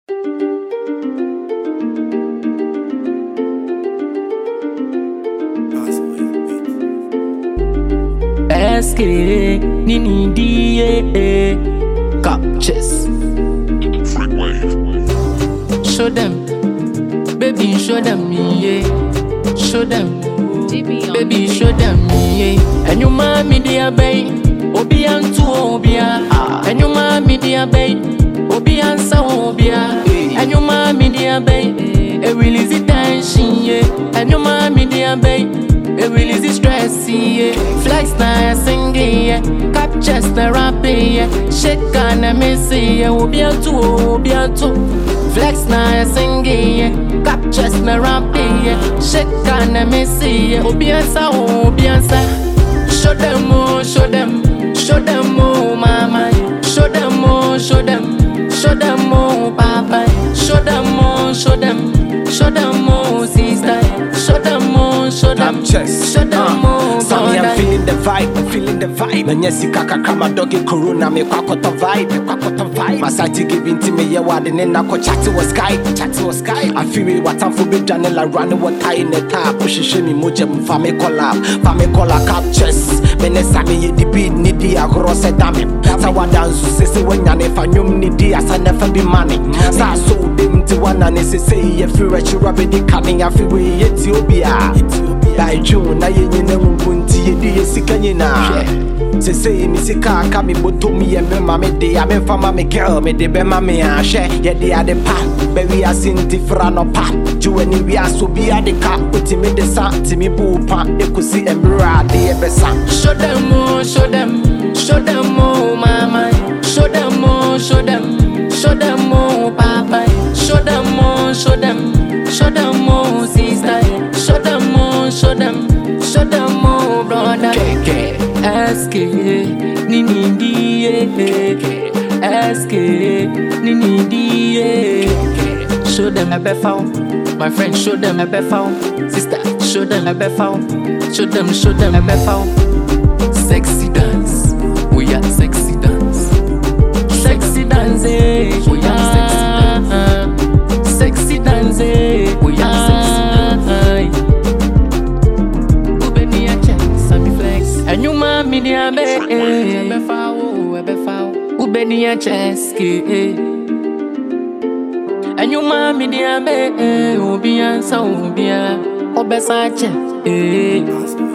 SK, Nini DA, Captures. Show them, baby, show them me, yeah. Show them, baby, show them me, yeah. And your mommy, dear babe, Obian to Obia, and your mommy, dear babe, Obian so Obia, and your mommy, dear babe, a release the tension, yeah. And your mommy, dear babe, a release the stress, yeah. Flex na singing, yeah. Captures na rapping, yeah. Shake on a missy, yeah. Obian to. Flex na singing, yeah. Captures na rapping, yeah. Shake on a missy, yeah. Obiansa. Show them, oh, show them. Show them, oh, mama. Show them, oh, show them. Show them, oh, papa. Show them, oh, show them. Show them, oh, sister. Show them, oh, show them. Show them, oh, Sammy, I'm feeling the vibe, And yes, kaka kama doggy corona, me kwakota vibe. My side giving to me, yeah, what in a chatty was sky. I feel it, what I'm for big Janela running, what tie in the tap, pushing me, mojem, fame collab, captures. Benesami, the beat, nidi, across a dame. Sawa dance, say, when you're never nidi, as I never be money. Sa so dim to one, and say, if you're a churabedi coming, I feel Ethiopia. By June, I ain't Bunti, the Sikanyina. Say, Missika, come in to me and Mamma, they are for mammy girl, me de Bemame, and share, yet they are the path. Baby, I seen Tifrano pat. Juani, we are so be at the car, putting me the sun, Timmy Boo Pan, you could see a mirror, the ever sun. Show them, oh, show them. Show them, oh, mama. Show them, oh, show them. Show them, oh, papa. Show them, oh, show them. Show them, oh, sister. Show them, oh, show them. Show them, oh, brother. SK, Nini DA. SK, Nini DA. Show them a befoul. My friend, show them a befoul. Sister, show them a befoul. Show them a befoul. Sexy dance. We are sexy dance. Sexy dance. We are sexy dance. Sexy dance. We are sexy dance. Ubeni ache, Sammy Flex. And you mami di abe. Ubeni ache ski. And you mami di abe. Ubia sa ubia. Obesache.